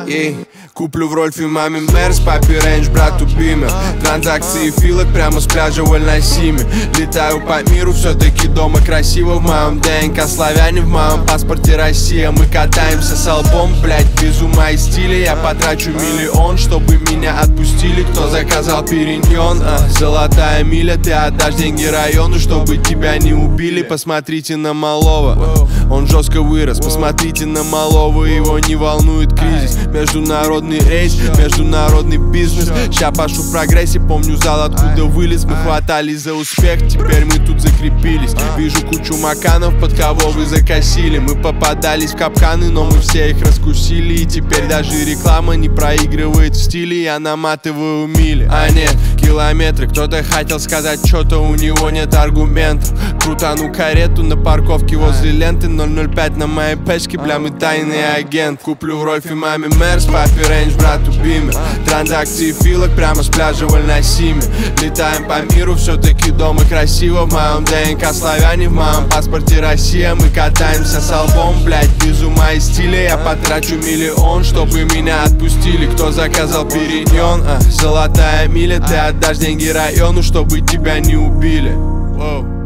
Ей, куплю в Рольфе маме Мерс, папе Рейндж, брату Бимер. Транзакции филок прямо с пляжа в Эль-Насиме. Летаю по миру, все-таки дома красиво. В моем ДНК славяне, в моем паспорте Россия. Мы катаемся с албом, блять, без ума и стиля. Я потрачу миллион, чтобы меня отпустили. Кто заказал периньон? Золотая миля, ты отдашь деньги району, чтобы тебя не убили. Посмотрите на малого, он жестко вырос. Посмотрите на малого, его не волнует кризис. Международный рейс, международный бизнес. Ща пашу в прогрессе, помню зал, откуда вылез. Мы хватались за успех, теперь мы тут закрепились. Вижу кучу маканов, под кого вы закосили. Мы попадались в капканы, но мы все их раскусили. И теперь даже реклама не проигрывает в стиле. Я наматываю мили, а нет километры. Кто-то хотел сказать, что-то у него нет аргументов. Крутану карету на парковке возле ленты. 005 на моей пачке, бля, мы тайный агент. Куплю в Рольфе маме Мерс, папе Рейндж, брату Бимер. Транзакции филок прямо с пляжа в Эль-Насиме. Летаем по миру, все-таки дома красиво. В моем ДНК славяне, в моем паспорте Россия. Мы катаемся с албом, блять, без ума и стиля. Я потрачу миллион, чтобы меня отпустили. Кто заказал периньон? Золотая миля, ты отдашь деньги району, чтобы тебя не убили. Воу.